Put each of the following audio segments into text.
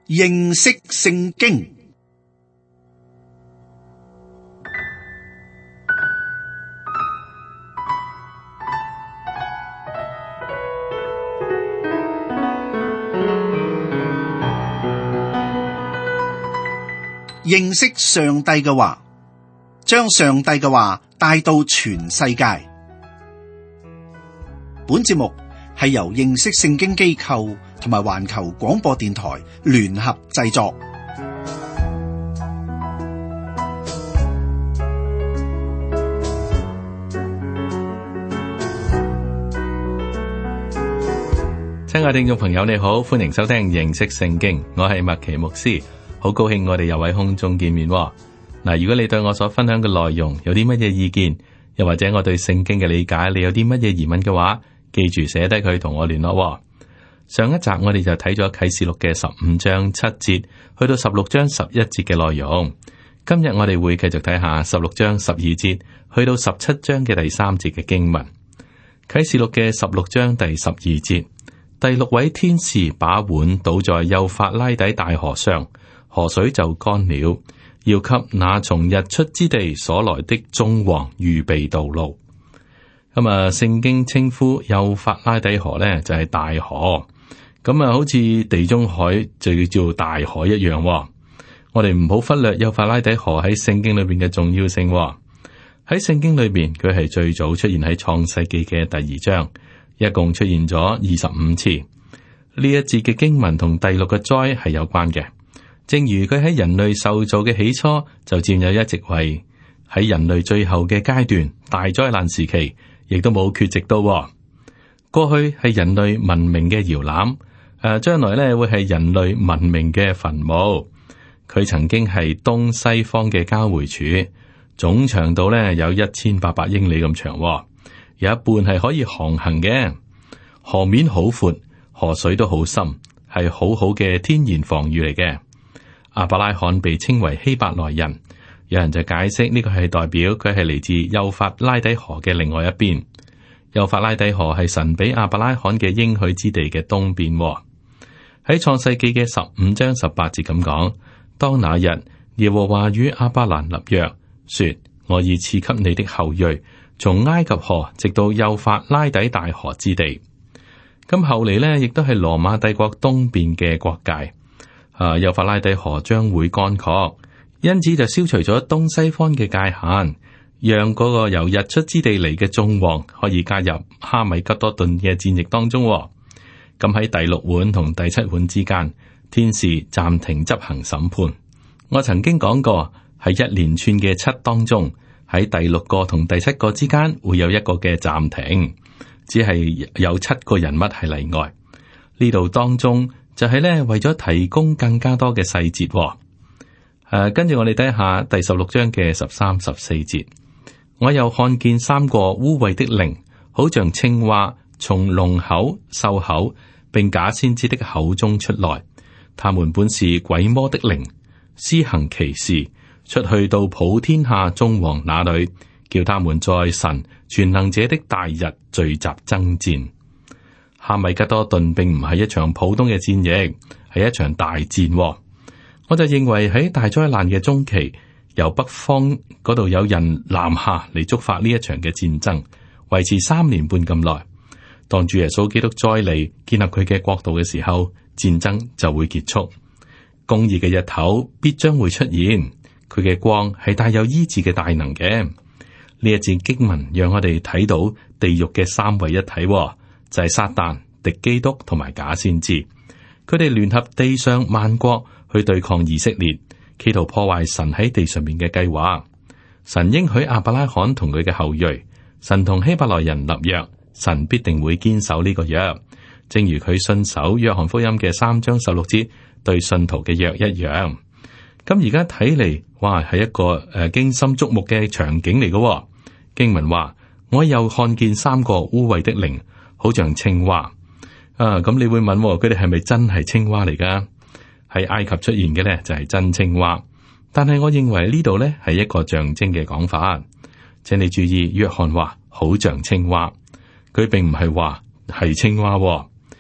認識聖經。認識上帝嘅話，將上帝嘅話帶到全世界。本節目係由認識聖經機構同埋環球廣播電台聯合製作。 親愛聽眾朋友，你好，歡迎收聽認識聖經，我係麥奇牧師。好高興我哋又喺空中見面嗱。如果你對我所分享嘅內容有啲乜嘢意見，又或者我對聖經嘅理解，你有啲乜嘢疑問嘅話，記住寫低佢同我聯絡。上一集我哋就睇咗啟示錄嘅15章7節去到16章11節嘅內容。今日我哋會繼續睇下16章12節去到17章嘅第3節嘅經文。啟示錄嘅16章第12節，第6位天使把碗倒在幼發拉底大河上，河水就乾了，要給那從日出之地所來的眾王預備道路。聖經稱呼幼發拉底河呢，就係大河，好似地中海就叫做大海一樣。我哋唔好忽略幼發拉底河喺聖經裏邊嘅重要性。喺聖經裏邊，佢係最早出現喺創世記嘅第2章，一共出現咗25次。呢一節嘅經文同第6個災係有關嘅。正如佢喺人類受造嘅起初就佔有一席位，喺人類最後嘅階段大災難時期，亦都冇缺席到。過去係人類文明嘅搖籃，將來咧會係人類文明嘅墳墓。佢曾經係東西方嘅交匯處，總長度咧有1800英里咁長，有一半係可以航行嘅。河面好闊，河水都好深，係好好嘅天然防禦嚟嘅。亞伯拉罕被稱為希伯來人，有人就解釋呢個係代表佢係嚟自幼發拉底河嘅另外一邊。幼發拉底河係神俾亞伯拉罕嘅應許之地嘅東邊。喺創世記嘅15章18節咁講，當那日耶和華與亞伯蘭立約，說：我已賜給你的後裔，從埃及河直到幼發拉底大河之地。咁後嚟呢，亦都係羅馬帝國東邊嘅國界。幼發拉底河將會乾涸，因此就消除咗東西方嘅界限，讓嗰個由日出之地嚟嘅眾王可以加入哈米吉多頓嘅戰役當中。咁喺第6碗同第7碗之間，天使暫停執行審判。我曾經講過，喺一連串嘅7當中，喺第6個同第7個之間會有一個嘅暫停，只係有7個人物係例外。呢度當中就係咧，為咗提供更加多嘅細節。跟住我哋睇下第16章嘅13、14節。我又看見3個污穢的靈，好像青蛙，從龍口、獸口並假先知的口中出來。他們本是鬼魔的靈，施行奇事，出去到普天下眾王那裏，叫他們在神全能者的大日聚集爭戰。哈米吉多頓並唔係一場普通嘅戰役，係一場大戰。我就認為喺大災難嘅中期，由北方嗰度有人南下嚟觸發呢一場嘅戰爭，維持3年半咁耐。當主耶穌基督再嚟建立佢嘅國度嘅時候，戰爭就會結束。公義嘅日頭必將會出現，佢嘅光係帶有醫治嘅大能嘅。呢一節經文讓我哋睇到地獄嘅3位一體。就係撒旦、敵基督同埋假先知，佢哋聯合地上萬國去對抗以色列，企圖破壞神喺地上面嘅計劃。神應許亞伯拉罕同佢嘅後裔，神同希伯來人立約，神必定會堅守呢個約，正如佢信守約翰福音嘅3章16節對信徒嘅約一樣。咁而家睇嚟，哇，係一個驚心觸目嘅場景嚟嘅。經文話：我又看見3個污穢的靈，好像青蛙。咁你會問，佢哋係咪真係青蛙嚟噶？喺埃及出現嘅呢，就係真青蛙，但係我認為呢度呢係一個象徵嘅講法。請你注意，約翰話好像青蛙，佢並唔係話係青蛙。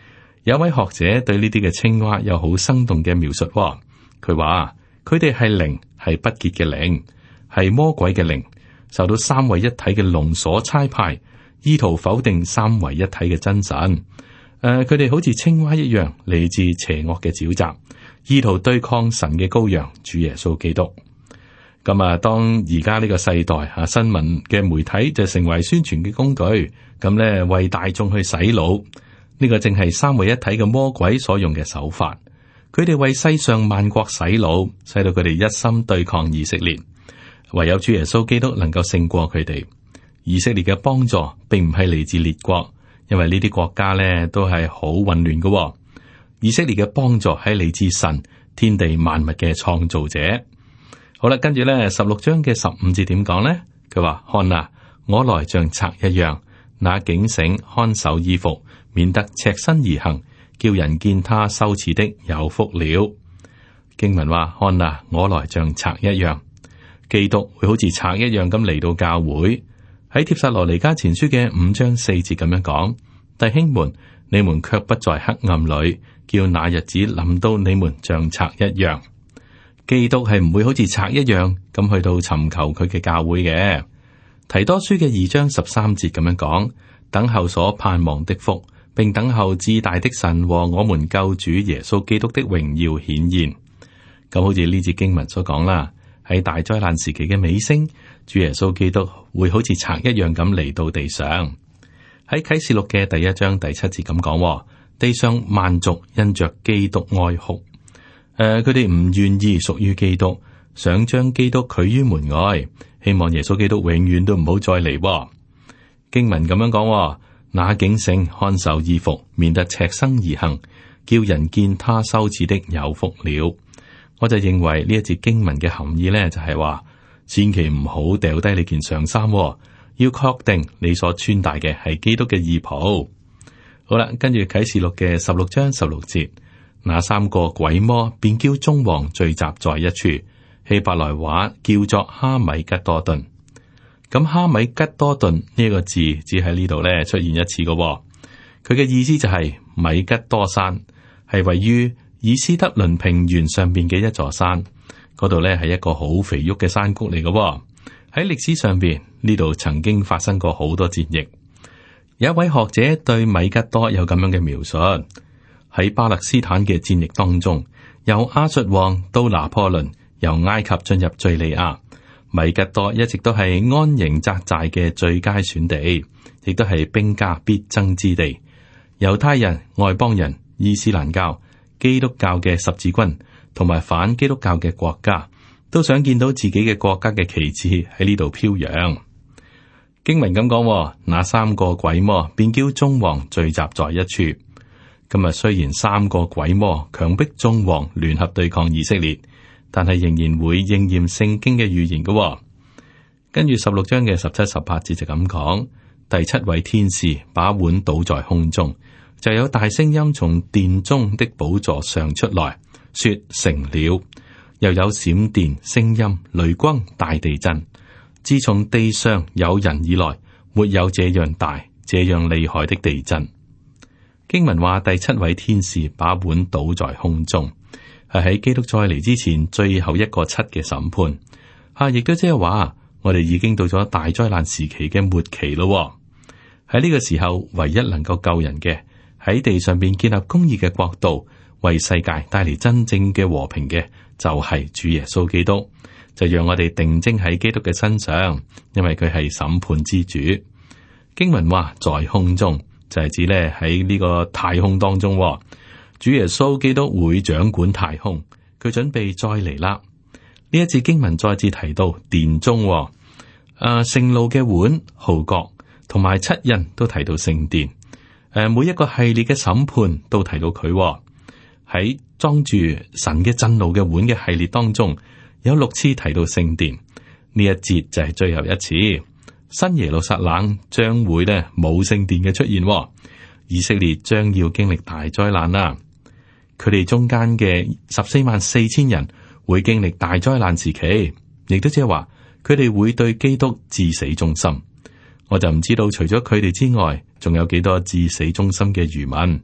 有位學者對呢啲嘅青蛙有好生動嘅描述，佢話佢哋係靈，係不潔嘅靈，係魔鬼嘅靈，受到三位一體嘅龍所差派，意圖否定三位一體嘅真神。佢哋好似青蛙一樣，嚟自邪惡嘅沼澤，意圖對抗神嘅羔羊主耶穌基督。咁啊，當而家呢個世代新聞嘅媒體就成為宣傳嘅工具，咁咧為大眾去洗腦。呢個正係三位一體嘅魔鬼所用嘅手法，佢哋為世上萬國洗腦，使到佢哋一心對抗以色列。唯有主耶穌基督能夠勝過佢哋。以色列嘅幫助並唔係嚟自列國，因為呢啲國家咧都係好混亂嘅。以色列嘅幫助係嚟自神，天地萬物嘅創造者。好啦，跟住咧16章嘅15節點講呢？佢話：看啊，我來像賊一樣，那警醒看守衣服，免得赤身而行，叫人見他羞恥的有福了。經文話：看啊，我來像賊一樣，基督會好似賊一樣咁嚟到教會。喺帖撒羅尼迦前書嘅5章4節咁樣講：弟兄們，你們卻不在黑暗裏，叫那日子臨到你們像賊一樣。基督係唔會好似賊一樣咁去到尋求佢嘅教會嘅。提多書嘅2章13節咁樣講：等候所盼望的福，並等候至大的神和我們救主耶穌基督的榮耀顯現。咁好似呢節經文所講啦，喺大災難時期嘅尾聲，主耶穌基督會好似賊一樣咁嚟到地上。喺啟示錄嘅第1章第7節咁講：地上萬族因着基督哀哭。佢哋唔願意屬於基督，想將基督拒於門外，希望耶穌基督永遠都唔好再嚟。經文咁樣講：那警醒看守衣服，免得赤身而行，叫人見他羞恥的有福了。我就認為呢一節經文嘅含義呢，就係話，千祈唔好掉低你件上衫，要確定你所穿戴嘅係基督嘅義袍。好啦，跟住啟示錄嘅16章16節。那3個鬼魔便叫眾王聚集在一處，希伯來話叫做哈米吉多頓。咁哈米吉多頓呢個字只喺呢度咧出現一次嘅，佢嘅意思就係米吉多山，係位於以斯德倫平原上邊嘅一座山。嗰度咧係一個好肥沃嘅山谷嚟嘅。喺歷史上邊呢度曾經發生過好多戰役。有一位學者對米吉多有咁樣嘅描述。喺巴勒斯坦嘅戰役當中，由亞述王到拿破崙，由埃及進入敘利亞，米吉多一直都係安營紮寨嘅最佳選地，亦都係兵家必爭之地。猶太人、外邦人、伊斯蘭教、基督教嘅十字軍同埋反基督教嘅國家，都想見到自己嘅國家嘅旗幟喺呢度飄揚。經文咁講：那3個鬼魔便叫眾王聚集在一處。今日雖然3個鬼魔強迫眾王聯合對抗以色列，但係仍然會應驗聖經嘅預言嘅。跟住16章嘅17、18節就咁講：第7位天使把碗倒在空中，就有大聲音從殿中的寶座上出來，說成了。又有閃電、聲音、雷轟、大地震。自從地上有人以來，沒有這樣大、這樣厲害的地震。經文話第7位天使把碗倒在空中，係喺基督再嚟之前最後一個7嘅審判。亦都即係話我哋已經到咗大災難時期嘅末期咯。喺呢個時候，唯一能夠救人嘅，喺地上邊建立公義嘅國度，為世界帶嚟真正嘅和平嘅，就係主耶穌基督。就讓我哋定睛喺基督嘅身上，因為佢係審判之主。經文話在空中，就係指咧喺呢個太空當中，主耶穌基督會掌管太空，佢準備再嚟啦。呢一節經文再次提到殿中，聖路嘅碗、號角同埋7印都提到聖殿。每一個系列嘅審判都提到佢喺裝住神嘅震怒嘅碗嘅系列當中，有6次提到聖殿。呢一節就係最後一次。新耶路撒冷將會咧冇聖殿嘅出現，以色列將要經歷大災難啦。佢哋中間嘅144000人會經歷大災難時期，亦都即係話佢哋會對基督至死忠心。我就唔知道除咗佢哋之外，仲有幾多至死忠心嘅餘民。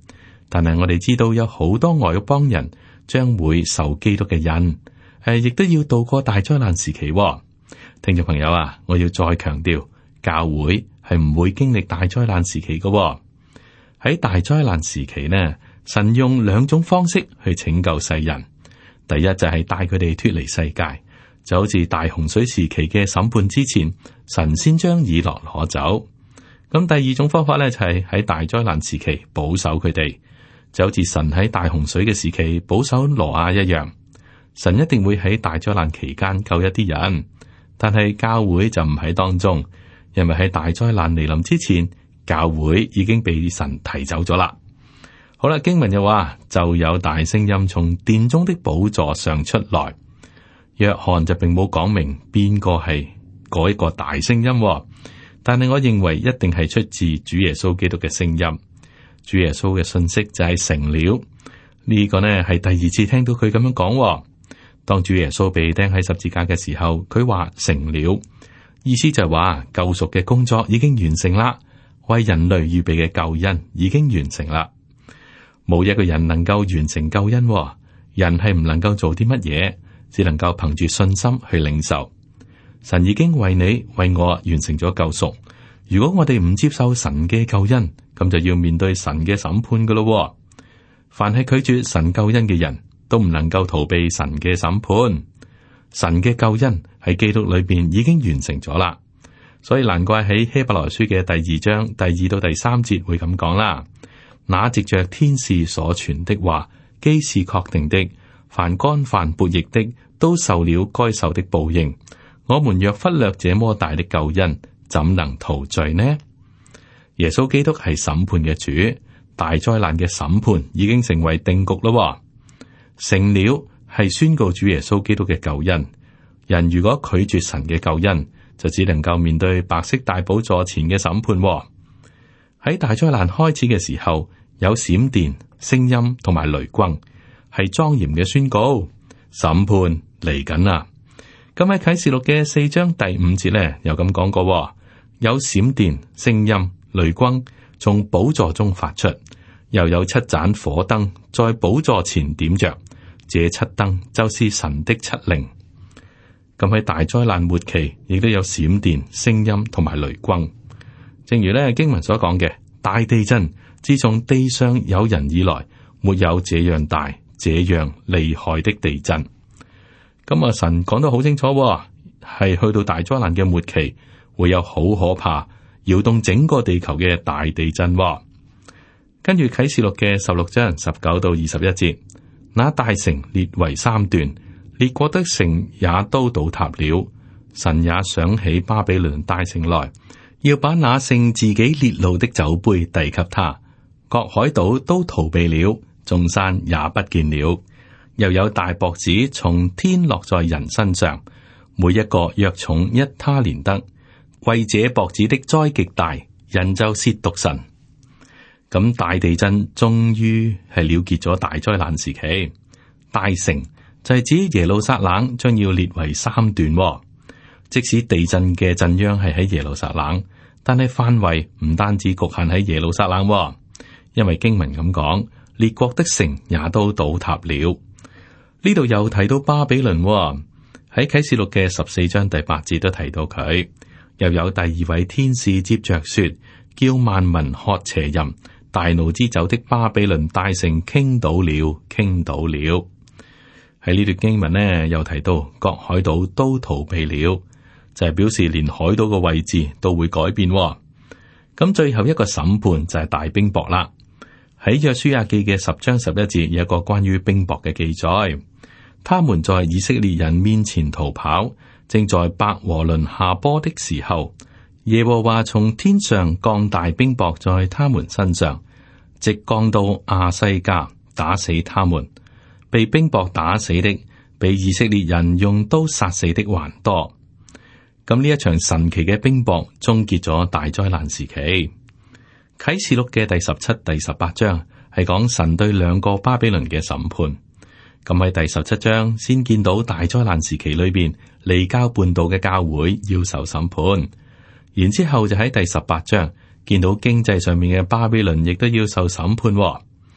但係我哋知道有好多外邦人將會受基督嘅印，亦都要度過大災難時期。聽眾朋友啊，我要再強調，教會係唔會經歷大災難時期嘅。喺大災難時期呢，神用兩種方式去拯救世人。第一就係帶佢哋脫離世界，就好似大洪水時期嘅審判之前，神先將以諾攞走。咁第二種方法咧，就係喺大災難時期保守佢哋，就好似神喺大洪水嘅時期保守挪亞一樣。神一定會喺大災難期間救一啲人，但係教會就唔喺當中，因為喺大災難嚟臨之前，教會已經被神提走咗啦。好啦，經文又話，就有大聲音從殿中的寶座上出來。約翰就並冇講明邊個係嗰一個大聲音，但係我認為一定係出自主耶穌基督嘅聲音。主耶穌嘅信息就係成了。呢個呢係第二次聽到佢咁樣講。當主耶穌被釘喺十字架嘅時候，佢話成了，意思就係話救贖嘅工作已經完成啦，為人類預備嘅救恩已經完成啦。冇一個人能夠完成救恩，人係唔能夠做啲乜嘢，只能夠憑住信心去領受。神已經為你為我完成咗救贖。如果我哋唔接受神嘅救恩，咁就要面對神嘅審判噶咯。凡係拒絕神救恩嘅人都唔能夠逃避神嘅審判。神嘅救恩喺基督裏邊已經完成咗啦，所以難怪喺希伯來書嘅第二章第2到第3節會咁講啦。那藉着天使所傳的話，既是確定的，凡干犯悖逆的，都受了該受的報應。我們若忽略這麼大的救恩，怎能逃罪呢？耶穌基督係審判嘅主，大災難嘅審判已經成為定局咯。成了係宣告主耶穌基督嘅救恩。人如果拒絕神嘅救恩，就只能夠面對白色大寶座前嘅審判。喺大災難開始嘅時候，有閃電、聲音同埋雷轟，係莊嚴嘅宣告，審判嚟緊啦。咁喺啟示錄嘅4章第5節咧，又咁講過，有閃電、聲音、雷轟從寶座中發出，又有7盞火燈在寶座前點着，這7燈就是神的7靈。咁喺大災難末期，亦都有閃電、聲音同埋雷轟。正如咧經文所講嘅，大地震自從地上有人以來，沒有這樣大、這樣厲害的地震。咁啊，神講得好清楚，係去到大災難嘅末期，會有好可怕、搖動整個地球嘅大地震。跟住啟示錄嘅16章19到21節，那大城裂為3段，列國的城也都倒塌了。神也想起巴比倫大城來，要把那盛自己烈怒的酒杯遞給他。各海島都逃避了，眾山也不見了。又有大雹子從天落在人身上，每一個約重1他連得。為這雹子的災極大，人就褻瀆神。咁大地震終於係了結咗大災難時期。大城就係指耶路撒冷將要列為3段。即使地震嘅震央係喺耶路撒冷，但係範圍唔單止局限喺耶路撒冷，因為經文咁講，列國的城也都倒塌了。呢度又提到巴比倫，喺啟示錄嘅14章第8節都提到佢。又有第2位天使接着說，叫萬民喝邪淫，大怒之酒的巴比倫大城傾倒了，傾倒了。喺呢段經文呢，又提到各海島都逃避了，就係表示連海島嘅位置都會改變。咁最後一個審判就係大冰雹啦。喺約書亞記嘅10章11節有一個關於冰雹嘅記載，他們在以色列人面前逃跑，正在伯和崙下坡的時候，耶和華從天上降大冰雹在他們身上，直降到亞西加，打死他們。被冰雹打死的，比以色列人用刀殺死的還多。咁呢一場神奇嘅冰雹終結咗大災難時期。啟示錄嘅第17、第18章係講神對2個巴比倫嘅審判。咁喺第17章先見到大災難時期裏邊離經叛道嘅教會要受審判，然之後就喺第18章見到經濟上面嘅巴比倫亦都要受審判。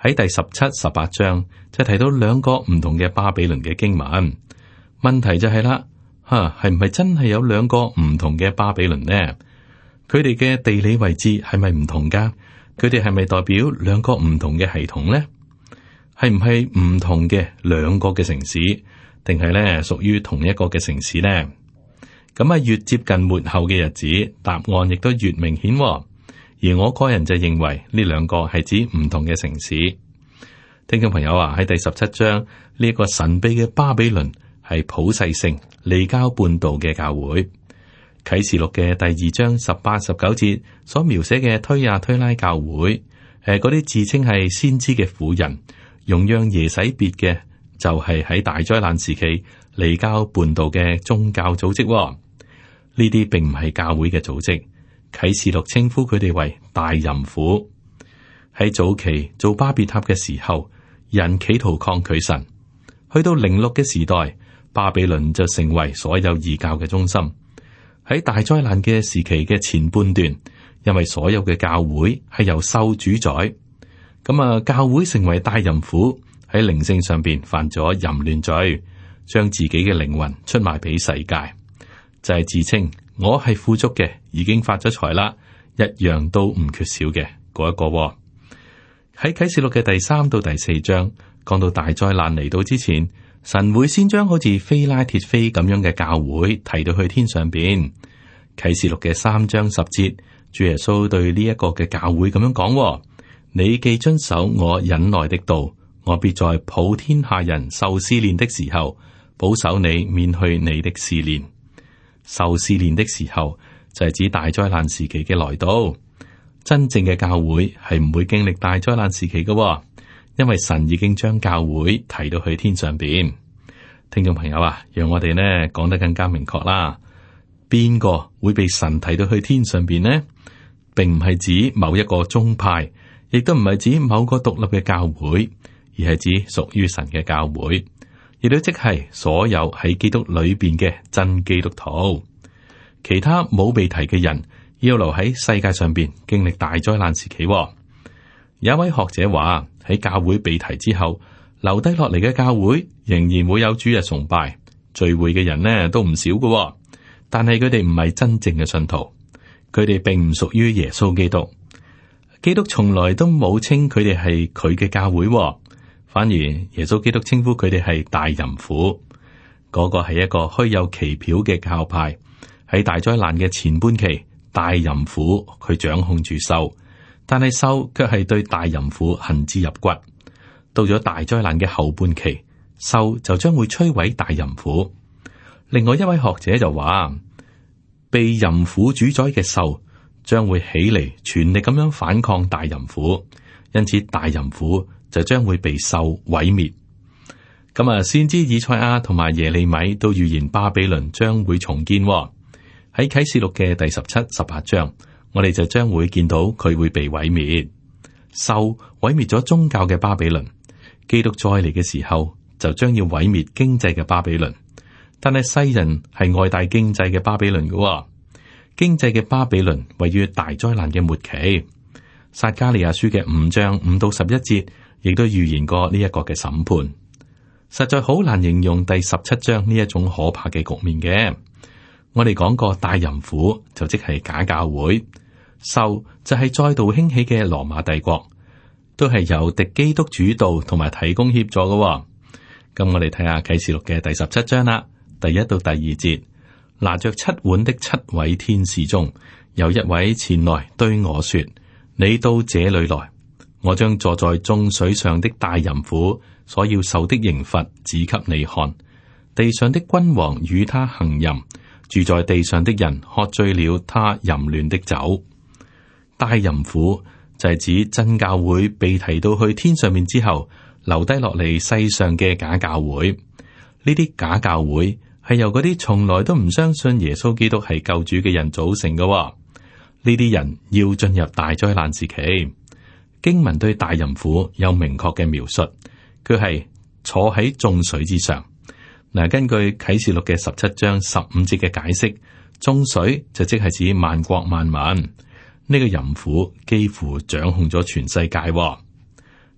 喺第17、18章就提到兩個唔同嘅巴比倫嘅經文。問題就係啦，係唔係真係有兩個唔同嘅巴比倫呢？佢哋嘅地理位置係咪唔同噶？佢哋係咪代表兩個唔同嘅系統呢？係唔係唔同嘅兩個嘅城市，定係咧屬於同一個嘅城市呢？咁啊，越接近末後嘅日子，答案亦都越明顯。而我個人就認為呢兩個係指唔同嘅城市。聽眾朋友啊，喺第17章呢個神秘嘅巴比倫係普世性離交半島嘅教會。啟示錄嘅第2章18、19節所描寫嘅推亞推拉教會，嗰啲自稱係先知嘅婦人，容讓耶洗別嘅，就係喺大災難時期離交半島嘅宗教組織。呢啲並唔係教會嘅組織。啟示錄稱呼佢哋為大淫婦。喺早期做巴別塔嘅時候，人企圖抗拒神。去到06嘅時代，巴比倫就成為所有異教嘅中心。喺大災難嘅時期嘅前半段，因為所有嘅教會係由獸主宰，教會成為大淫婦，喺靈性上邊犯咗淫亂罪，將自己嘅靈魂出賣俾世界，就係自稱我係富足嘅，已經發咗財啦，一樣都唔缺少嘅嗰一個。喺啟示錄嘅第3到第4章，講到大災難嚟到之前，神會先將好似非拉鐵非咁樣嘅教會提到去天上邊。啟示錄嘅3章10節，主耶穌對呢一個嘅教會咁樣講：你既遵守我忍耐的道，我必在普天下人受試煉的時候，保守你免去你的試煉。受試煉的時候就係指大災難時期嘅來到。真正嘅教會係唔會經歷大災難時期嘅，因為神已經將教會提到去天上邊。聽眾朋友啊，讓我哋呢講得更加明確啦。邊個會被神提到去天上邊呢？並唔係指某一個宗派，亦都唔係指某個獨立嘅教會，而係指屬於神嘅教會，亦都即係所有喺基督裏邊嘅真基督徒。其他冇被提嘅人，要留喺世界上邊經歷大災難時期。有一位學者話，喺教會被提之後，留低落嚟嘅教會仍然會有主日崇拜聚會嘅人呢，都唔少嘅。但係佢哋唔係真正嘅信徒，佢哋並唔屬於耶穌基督。基督從來都冇稱佢哋係佢嘅教會，反而耶穌基督稱呼佢哋係大淫婦。嗰個係一個虛有其表嘅教派。喺大災難嘅前半期，大淫婦佢掌控住獸，但係獸卻係對大淫婦恨之入骨。到咗大災難嘅後半期，獸就將會摧毀大淫婦。另外一位學者就話，被淫婦主宰嘅獸將會起嚟，全力咁樣反抗大淫婦，因此大淫婦就將會被獸毀滅。先知以賽亞同埋耶利米都預言巴比倫將會重建。喺啟示錄嘅第17、18章，我哋就將會見到佢會被毀滅。獸毀滅咗宗教嘅巴比倫，基督再嚟嘅時候就將要毀滅經濟嘅巴比倫。但係世人係愛戴經濟嘅巴比倫嘅，經濟嘅巴比倫位於大災難嘅末期。撒迦利亞書嘅5章5到11節，亦都預言過呢一個嘅審判。實在好難形容第17章呢一種可怕嘅局面嘅。我哋講過大淫婦就即係假教會，獸就係再度興起嘅羅馬帝國，都係由敵基督主導同埋提供協助嘅。咁我哋睇下啟示錄嘅第17章啦，第1到第2節，拿着7碗的7位天使中，有一位前來對我說：你到這裏來，我將坐在眾水上的大淫婦所要受的刑罰指給你看。地上的君王與他行淫，住在地上的人喝醉了他淫亂的酒。大淫婦就係指真教會被提到去天上面之後，留低落嚟世上嘅假教會。呢啲假教會係由嗰啲從來都唔相信耶穌基督係救主嘅人組成嘅。呢啲人要進入大災難時期。經文對大淫婦有明確嘅描述，佢係坐喺眾水之上。嗱，根據啟示錄嘅17章15節嘅解釋，眾水就即係指萬國萬民。呢個淫婦幾乎掌控咗全世界。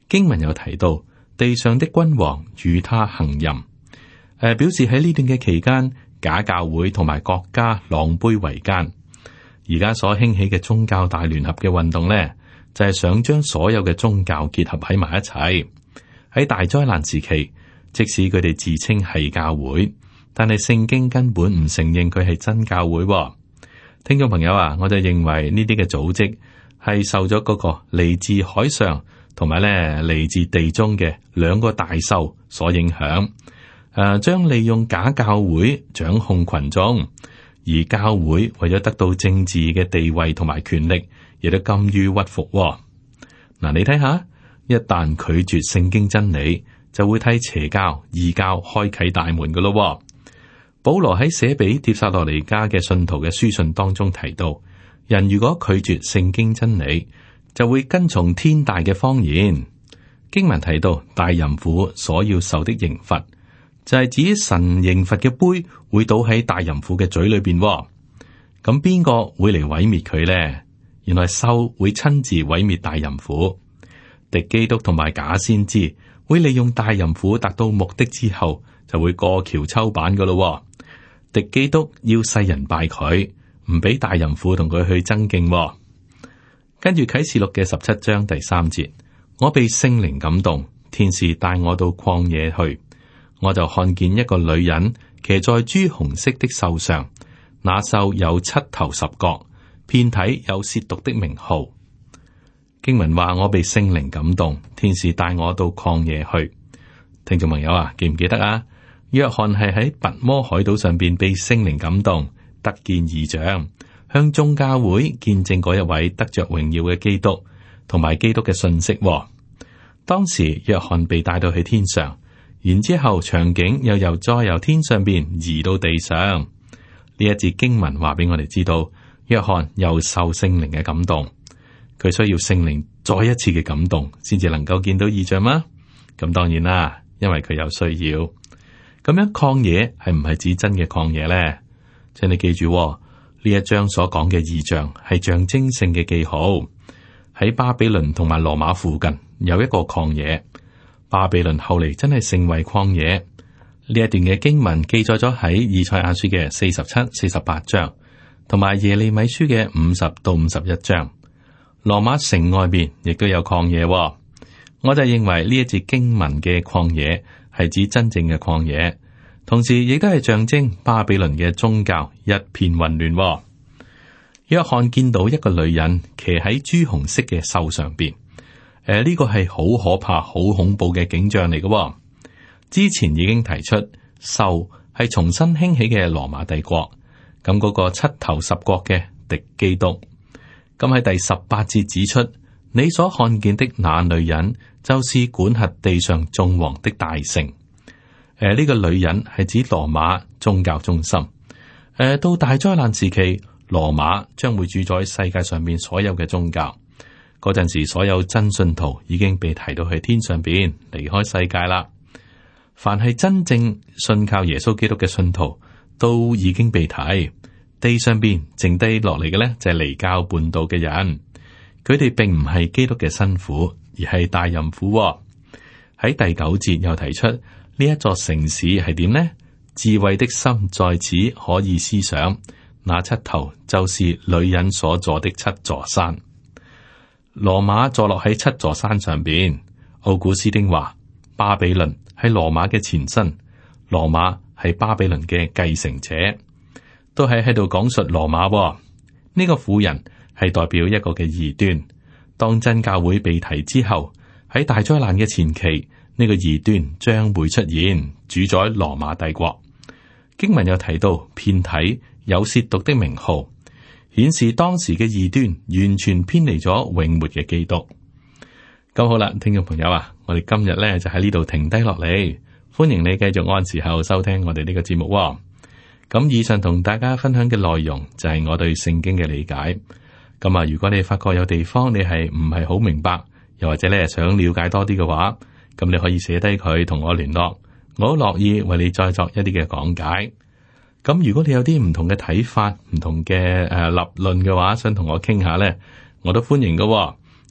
經文又提到地上的君王與他行淫，表示喺呢段嘅期間，假教會同埋國家狼狽為奸。而家所興起嘅宗教大聯合嘅運動呢，就係想將所有嘅宗教結合喺埋一齊。喺大災難時期，即使佢哋自稱係教會，但係聖經根本唔承認佢係真教會。聽眾朋友啊，我就認為呢啲嘅組織係受咗嗰個嚟自海上同埋咧嚟自地中嘅兩個大獸所影響，將利用假教會掌控群眾，而教會為咗得到政治嘅地位同埋權力，亦都甘於屈服。嗱，你睇下，一旦拒絕聖經真理，就會替邪教、異教開啟大門噶咯。保羅喺寫俾帖撒羅尼迦嘅信徒嘅書信當中提到，人如果拒絕聖經真理，就會跟從天大嘅謊言。經文提到大淫婦所要受的刑罰，就係指神刑罰嘅杯會倒喺大淫婦嘅嘴裏邊。咁邊個會嚟毀滅佢呢？原來獸會親自毀滅大淫婦。敵基督同埋假先知會利用大淫婦達到目的之後，就會過橋抽板噶咯。敵基督要世人拜佢，唔俾大淫婦同佢去爭競。跟住啟示錄嘅17章第3節，我被聖靈感動，天使帶我到曠野去，我就看見一個女人騎在朱紅色的獸上，那獸有7頭10角，遍體有褻瀆的名號。經文話我被聖靈感動，天使帶我到曠野去。聽眾朋友啊，記唔記得啊？約翰係喺拔摩海島上邊被聖靈感動，得見異象，向眾教會見證嗰一位得着榮耀嘅基督，同埋基督嘅信息。當時約翰被帶到去天上，然之後場景又再由天上邊移到地上。呢一節經文話俾我哋知道，約翰又受聖靈嘅感動，佢需要聖靈再一次嘅感動，先至能夠見到異象嗎？咁當然啦，因為佢有需要。咁樣曠野係唔係指真嘅曠野咧？請你記住，呢一章所講嘅異象係象徵性嘅記號。喺巴比倫同埋羅馬附近有一個曠野，巴比倫後嚟真係成為曠野。呢一段嘅經文記載咗喺以賽亞書嘅47、48章，同埋耶利米書嘅50到51章。羅馬城外邊亦都有曠野。我就認為呢一節經文嘅曠野係指真正嘅曠野，同時亦都係象徵巴比倫嘅宗教一片混亂。約翰見到一個女人騎喺朱紅色嘅獸上邊，呢個係好可怕、好恐怖嘅景象嚟嘅。之前已經提出獸係重新興起嘅羅馬帝國，咁嗰個7頭10角嘅敵基督。咁喺第18節指出，你所看見的那女人，就是管轄地上眾王的大城。呢個女人係指羅馬宗教中心。到大災難時期，羅馬將會主宰世界上面所有嘅宗教。嗰陣時，所有真信徒已經被提到去天上邊，離開世界啦。凡係真正信靠耶穌基督嘅信徒，都已經被提。地上邊剩低落嚟嘅呢，就係離教叛道嘅人。佢哋並唔係基督嘅新婦，而係大淫婦。喺第9節又提出呢一座城市係點呢？智慧的心在此可以思想，那7頭就是女人所坐的7座山。羅馬坐落喺7座山上邊。奧古斯丁話，巴比倫係羅馬嘅前身，羅馬係巴比倫嘅繼承者，都係喺度講述羅馬。呢個婦人係代表一個嘅異端。當真教會被提之後，喺大災難嘅前期，呢個異端將會出現，主宰羅馬帝國。經文又提到遍體有褻瀆的名號，顯示當時嘅異端完全偏離咗永活嘅基督。咁好啦，聽眾朋友啊，我哋今日咧就喺呢度停低落嚟，歡迎你繼續按時候收聽我哋呢個節目。咁以上同大家分享嘅內容就係我對聖經嘅理解。咁啊，如果你發覺有地方你係唔係好明白，又或者咧想了解多啲嘅話，咁你可以寫低佢同我聯絡，我好樂意為你再作一啲嘅講解。咁如果你有啲唔同嘅睇法、唔同嘅立論嘅話，想同我傾下咧，我都歡迎嘅。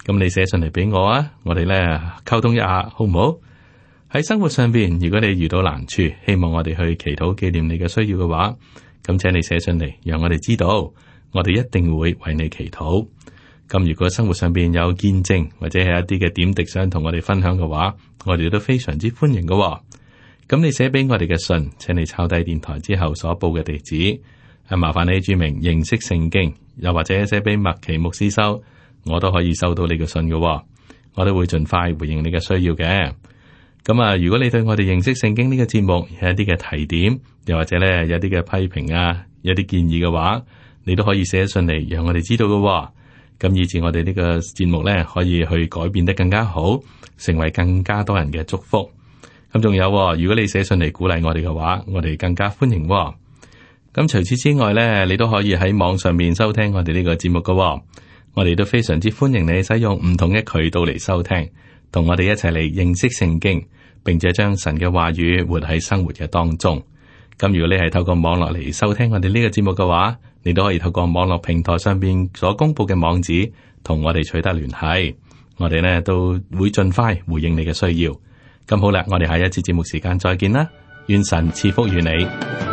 咁你寫信嚟俾我啊，我哋咧溝通一下，好唔好？喺生活上邊，如果你遇到難處，希望我哋去祈禱紀念你嘅需要嘅話，咁請你寫信嚟，讓我哋知道，我哋一定會為你祈禱。咁如果生活上邊有見證或者係一啲嘅點滴想同我哋分享嘅話，我哋都非常之歡迎嘅。咁你寫俾我哋嘅信，請你抄低電台之後所報嘅地址，麻煩你注明認識聖經，又或者寫俾麥奇牧師收，我都可以收到你嘅信嘅，我都會盡快回應你嘅需要嘅。咁啊，如果你對我哋認識聖經呢個節目有一啲嘅提點，又或者咧有啲嘅批評啊，有啲建議嘅話，你都可以寫信嚟，讓我哋知道嘅。咁以至我哋呢個節目咧可以去改變得更加好，成為更加多人嘅祝福。咁仲有，如果你寫信嚟鼓勵我哋嘅話，我哋更加歡迎。咁除此之外咧，你都可以喺網上面收聽我哋呢個節目嘅。我哋都非常之歡迎你使用唔同嘅渠道嚟收聽，同我哋一齊嚟認識聖經，並且將神嘅話語活喺生活嘅當中。咁如果你係透過網絡嚟收聽我哋呢個節目嘅話，你都可以透過網絡平台上邊所公布嘅網址，同我哋取得聯繫。我哋呢都會盡快回應你嘅需要。咁好啦，我哋下一次節目時間再見啦，願神賜福於你。